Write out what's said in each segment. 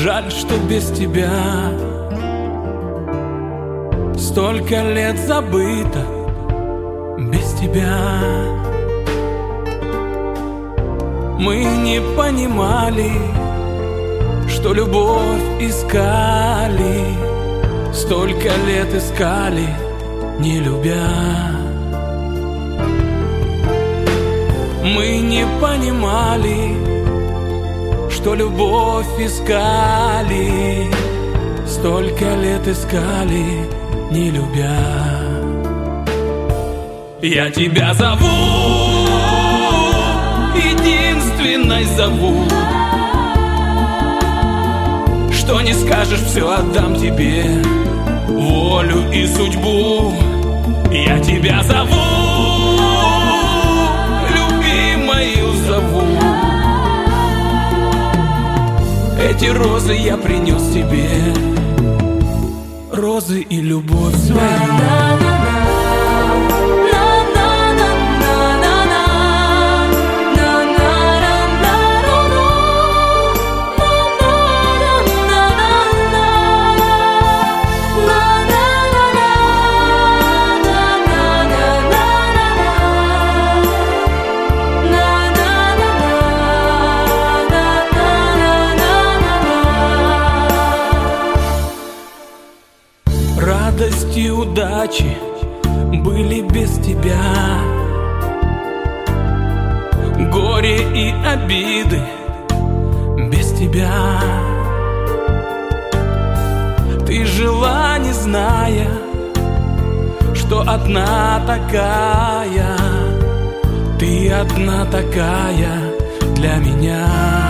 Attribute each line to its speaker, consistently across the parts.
Speaker 1: Жаль, что без тебя столько лет забыто. Без тебя мы не понимали, что любовь искали. Столько лет искали, не любя. Мы не понимали, что любовь искали. Столько лет искали, не любя. Я тебя зову, единственной зову. Что не скажешь, все отдам тебе, волю и судьбу. Я тебя зову, любимою зову. Эти розы я принес тебе, розы и любовь свою. Радость и удачи были без тебя. Горе и обиды без тебя. Ты жила, не зная, что одна такая. Ты одна такая для меня.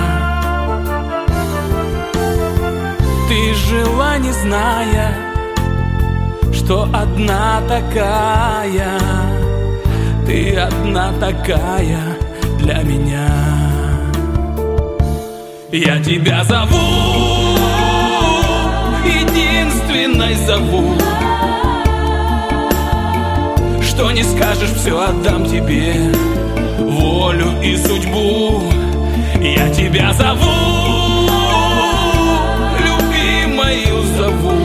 Speaker 1: Ты жила, не зная, что одна такая. Ты одна такая для меня. Я тебя зову, единственной зову. Что не скажешь, все отдам тебе, волю и судьбу. Я тебя зову, любимою зову.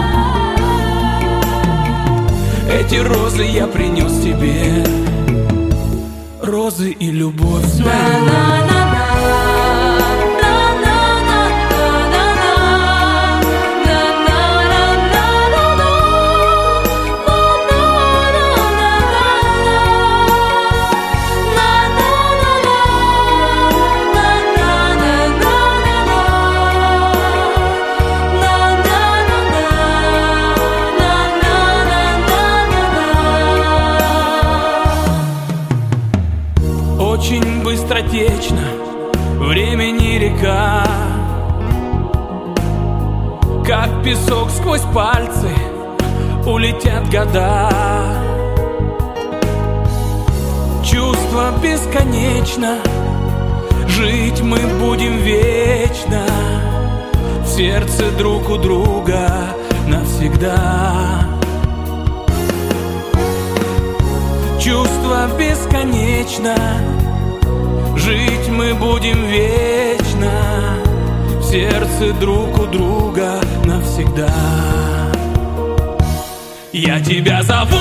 Speaker 1: Эти розы я принес тебе, розы и любовь свою. Очень быстротечно времени река, как песок сквозь пальцы улетят года. Чувство бесконечно, жить мы будем вечно, в сердце друг у друга навсегда. Чувство бесконечно, жить мы будем вечно, в сердце друг у друга навсегда. Я тебя зову,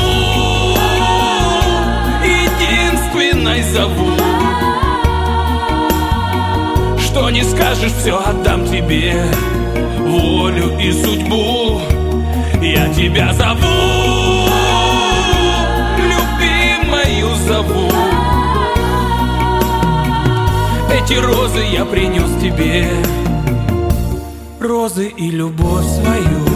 Speaker 1: единственной зову. Что не скажешь, все отдам тебе, волю и судьбу. Я тебя зову, любимою зову. Эти розы я принес тебе, розы и любовь свою.